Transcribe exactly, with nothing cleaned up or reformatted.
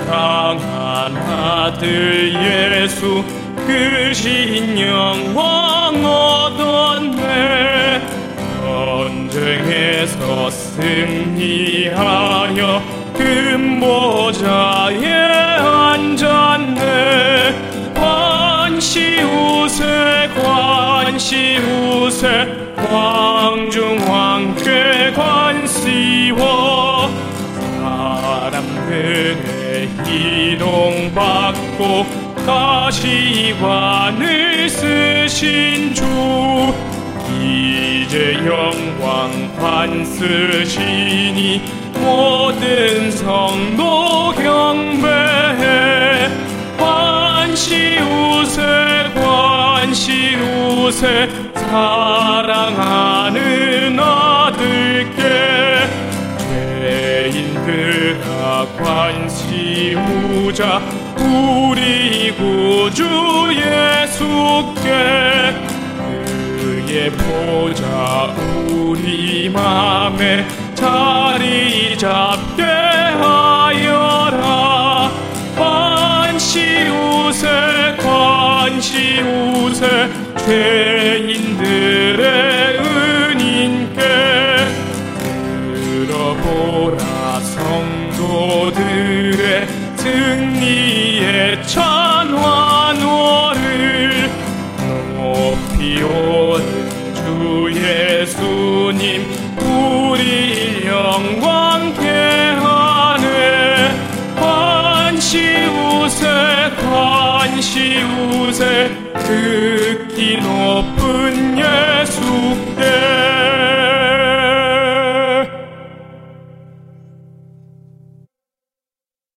사랑한 아들 예수 그 신 영광 얻었네. 전쟁에서 승리하여 금보좌에 앉았네. 관시우세 관시우세 왕중왕께 관시워. 사람들의 희롱받고 가시관을 쓰신 주, 이제 영광 받으시니 모든 성도 경배해. 관시우세 관시우세 사랑하는 아들께. 죄인들아 관시우자 우리 구주 예수께. 그의 보좌 우리 맘에 자리 잡게 하여라. 관시우세 관시우세 죄인들의 은인께. 들어보라 성도들의 승리의 찬환호를. 높이 오른 주 예수님 우리 영광케 하네. 관시우세 관시우세 극히 높은 예